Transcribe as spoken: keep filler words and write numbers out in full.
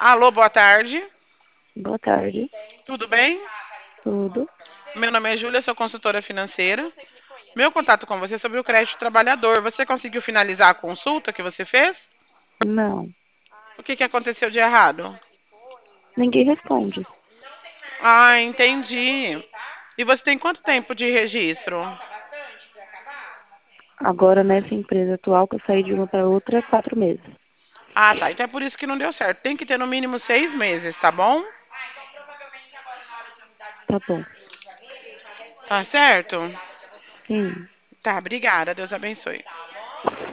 Alô, boa tarde. Boa tarde, Tudo bem? tudo? Meu nome é Júlia, sou consultora financeira. Meu contato com você é sobre o crédito trabalhador. Você conseguiu finalizar a consulta que você fez? Não, O que, que aconteceu de errado? ninguém responde. Ah, entendi. E você tem quanto tempo de registro? Agora, nessa empresa atual que eu saí de uma para outra, é quatro meses. Ah, tá. Então é por isso que não deu certo. Tem que ter no mínimo seis meses, tá bom? Tá bom. Tá certo? Sim. Tá, obrigada. Deus abençoe.